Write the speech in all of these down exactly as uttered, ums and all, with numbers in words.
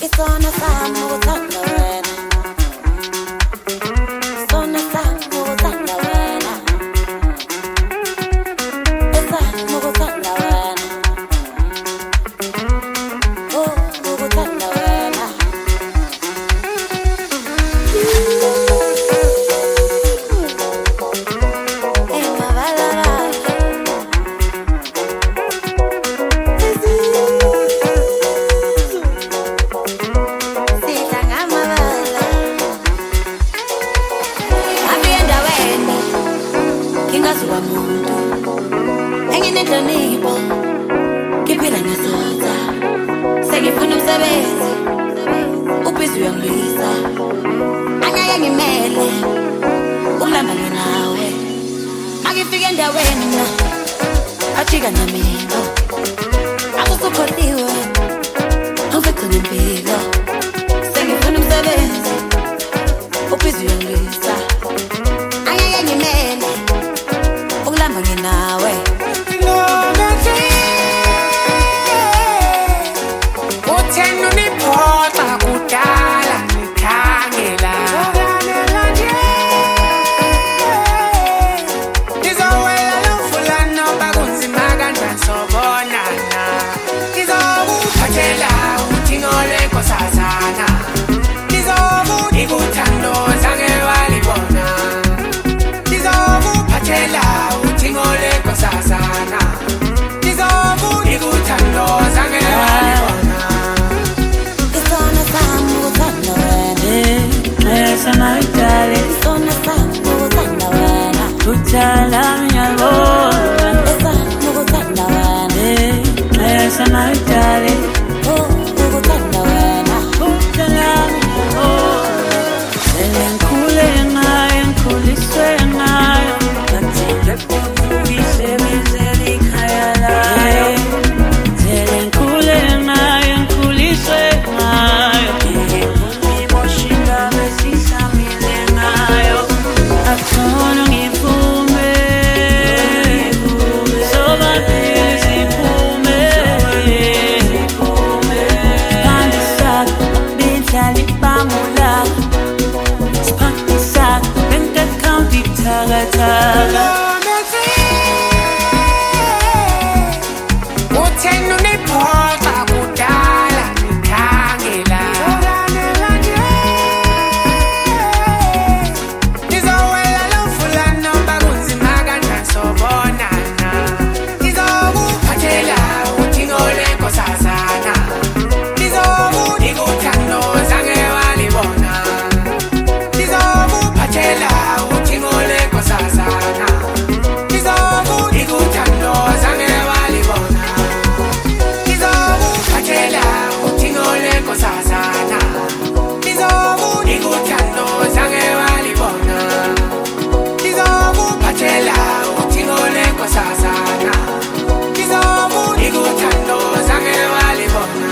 Isona sami ukuthanda wena. Isona sami ukuthanda wena. Esami ukuthanda wena. Oh, ukuthanda wena. Kingazuka muntu enginenhlonipho ngiphila ngesonza sengifuna umsebenzi ubhizi uyangilisa angeke ngimele ukulamba nawe akifika endaweni mina ajika namina akusukholiwe angifecile impilo sengifuna umsebenzi ubhizi uyangilisa angeke ngimele ukulamba nawe uthena uniphoxa kudala nikhangela ngizowela lomfula noba kunzima kanjani sobonana ngizokuphathela uthingo lwenkosazana ngizokunika uthando zange walibona ngizokuphathela uthingo lwenkosazana ngizokunika uthando zange walibona. Isona sami ukuthanda wena. Esa maitale, Isona sami ukuthanda wena. uthala ngiyabona. Esami ukuthanda wena. Esa maitale, Oh, ukuthanda wena. uthala ngiyabona. Ele ngikhule ngayo, ngikhuliswe ngayo. Ngathi lapho uyisebenzela ikhaya layo. Ele ngikhule ngayo, ngikhuliswe ngayo. Ngimoshinga besisamile ngayo. Akukhona ngiphume, sobabili siphume. Kanti sakho benhlala ibangulakho. Siphathe sakho bank account ibuthakathaka. uthena uniphoxa kudala nikhangela ngizowela lomfula noba kunzima kanjani sobonana ngizokuphathela uthingo lwenkosazana ngizokunika uthando zange walibona ngizokuphathela uthingo lwenkosazana ngizokunika uthando zange walibona ngizokuphathela uthingo lwenkosazana ngizokunika uthando zange walibona ngizokuphathela uthingo lwenkosazana ngizokunika uthando zange walibona.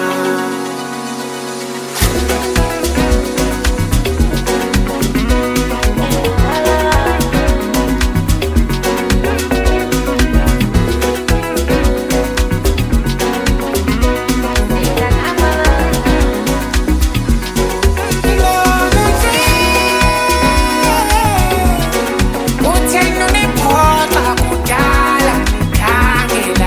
uthena uniphoxa kudala nikhangela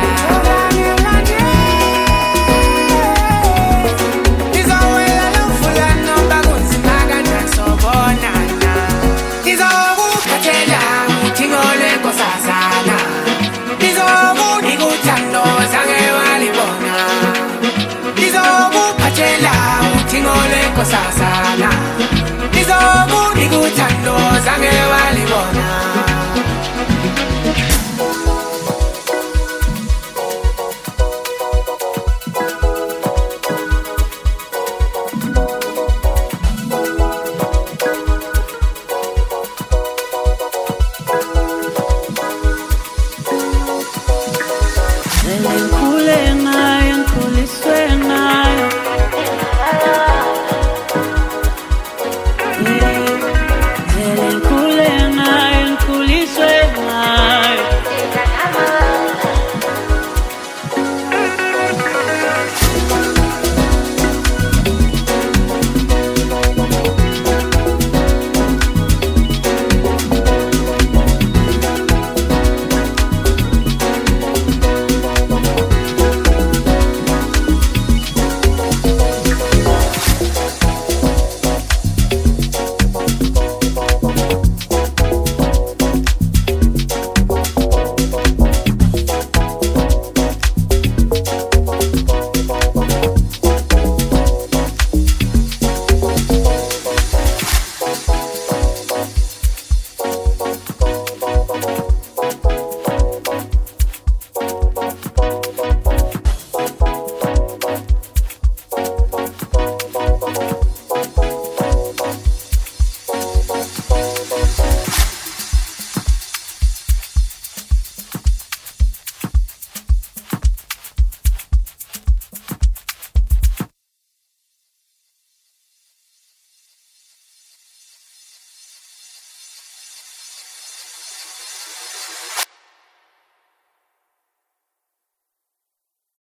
ngizowela lomfula noba kunzima kanjani sobonana ngizokuphathela uthingo lwenkosazana ngizokunika uthando zange walibona ngizokuphathela uthingo lwenkosazana ngizokunika uthando zange walibona.